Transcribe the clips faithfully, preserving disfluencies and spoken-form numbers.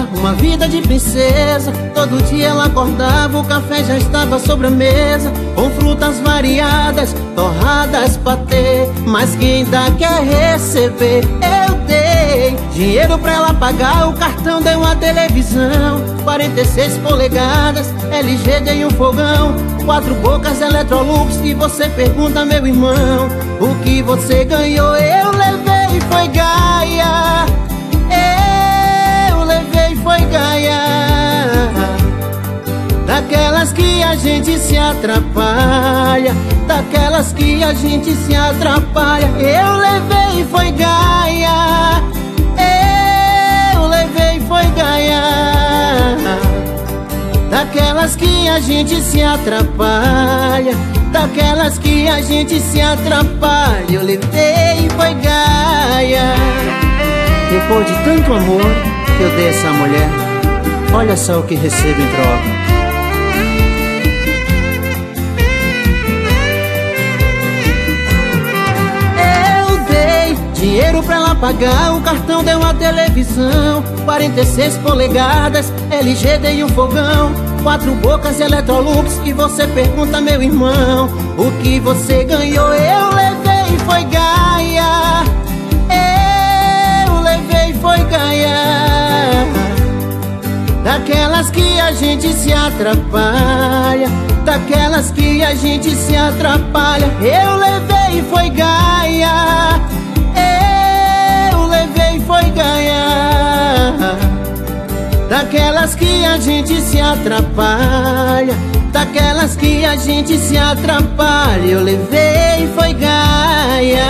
vivia uma vida de princesa. Todo dia ela acordava, o café já estava sobre a mesa, com frutas variadas, torradas, patê. Mas quem dá quer receber, eu dei dinheiro pra ela pagar, o cartão deu uma televisão quarenta e seis polegadas, L G dei um fogão, quatro bocas Electrolux. E você pergunta, meu irmão, o que você ganhou? Eu levei, foi Gaia. Eu levei, foi Gaia. Daquelas que a gente se atrapalha, daquelas que a gente se atrapalha. Eu levei, foi Gaia. Eu levei, foi Gaia. Daquelas que a gente se atrapalha, daquelas que a gente se atrapalha. Eu levei, foi Gaia. Depois de tanto amor que eu dei a essa mulher, olha só o que recebo em troca. Dinheiro pra ela pagar, o cartão deu uma televisão quarenta e seis polegadas, L G dei um fogão, quatro bocas Electrolux. E você pergunta, meu irmão, o que você ganhou? Eu levei, foi Gaia. Eu levei, foi Gaia. Daquelas que a gente se atrapalha, daquelas que a gente se atrapalha. Eu levei, foi Gaia. Foi Gaia. Daquelas que a gente se atrapalha, daquelas que a gente se atrapalha. Eu levei, foi Gaia.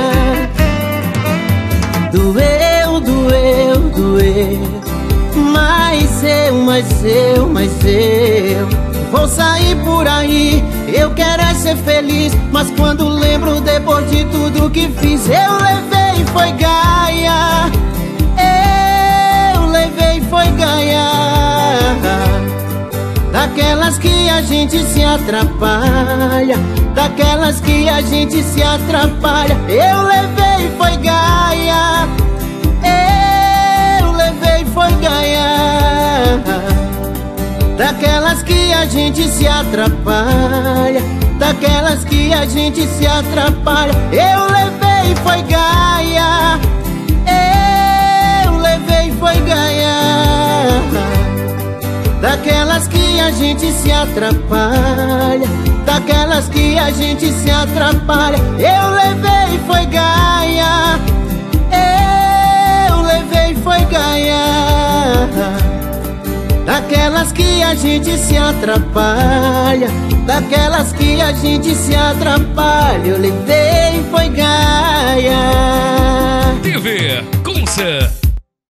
Doeu, doeu, doeu. Mas eu, mas eu, mas eu vou sair por aí, eu quero é ser feliz. Mas quando lembro depois de tudo que fiz, eu levei, foi Gaia. Eu levei, foi Gaia. Daquelas que a gente se atrapalha, daquelas que a gente se atrapalha. Eu levei, foi Gaia. Eu levei, foi Gaia. Daquelas que a gente se atrapalha, daquelas que a gente se atrapalha. Eu levei, foi Gaia. Eu levei, foi Gaia. Daquelas que a gente se atrapalha, daquelas que a gente se atrapalha. Eu levei, foi Gaia. Eu levei, foi Gaia. Daquelas que a gente se atrapalha, daquelas que a gente se atrapalha. Eu levei, foi Gaia. T V Consa.